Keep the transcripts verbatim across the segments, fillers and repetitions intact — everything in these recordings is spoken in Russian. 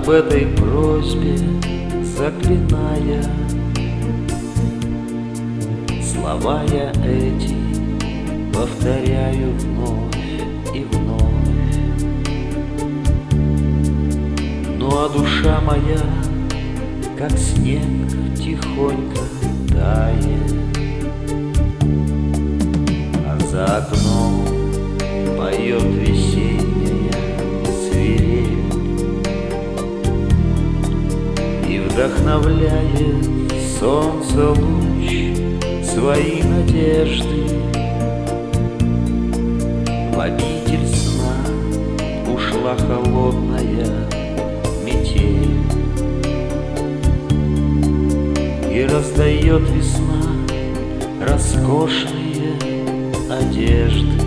об этой просьбе заклиная. Слова я эти повторяю вновь и вновь. Ну а душа моя, как снег, тихонько тает, а за окном поет весенняя свирель и вдохновляет солнце луч свои надежды. В обитель сна ушла холодная метель, и раздает весна роскошные одежды.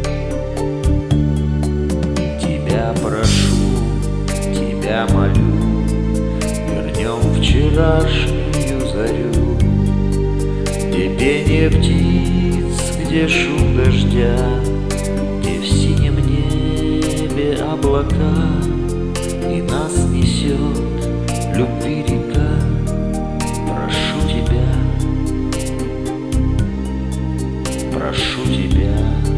Тебя прошу, тебя молю, вернем вчерашнюю зарю, где пение птиц, где шум дождя, где в синем небе облака, и нас несет любви река. Прошу тебя, прошу тебя.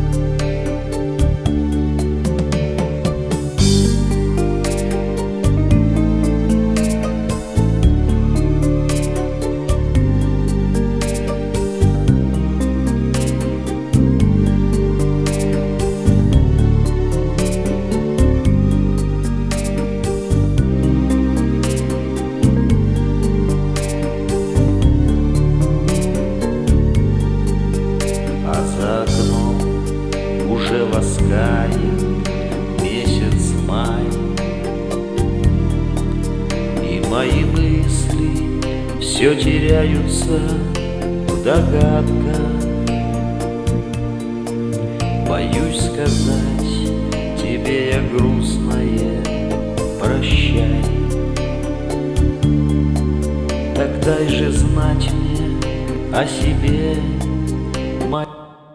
Уже ласкает месяц май, и мои мысли все теряются в догадках. Боюсь сказать тебе я грустное прощай. Так дай же знать мне о себе, моя.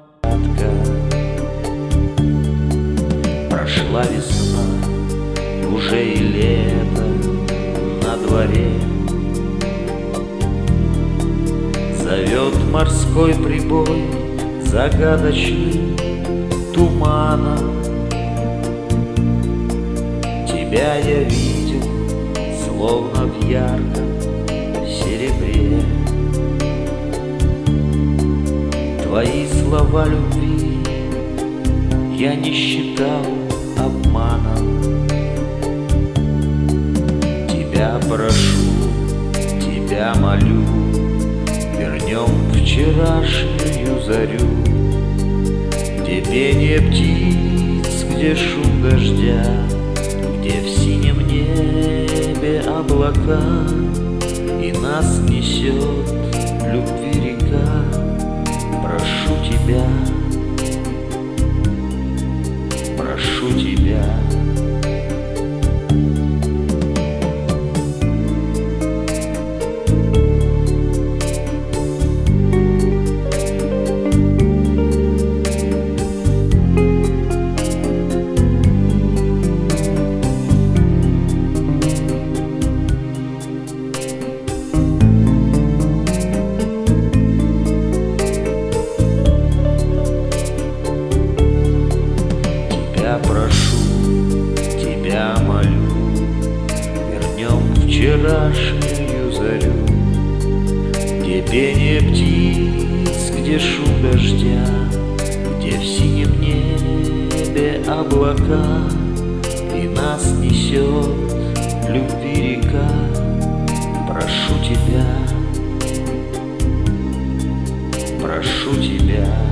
Прошла весна, уже и лето на дворе. Зовет морской прибой загадочным туманом. Тебя я видел, словно в ярком серебре. Твои слова любви я не считал обманом. Тебя прошу, тебя молю, вернем вчерашнюю зарю, где пение птиц, где шум дождя, где в синем небе облака, и нас несет любви река. Прошу тебя, прошу тебя. Тебя прошу, тебя молю, вернем вчерашнюю зарю, где пение птиц, где шум дождя, где в синем небе облака, и нас несет любви река. Прошу тебя, прошу тебя.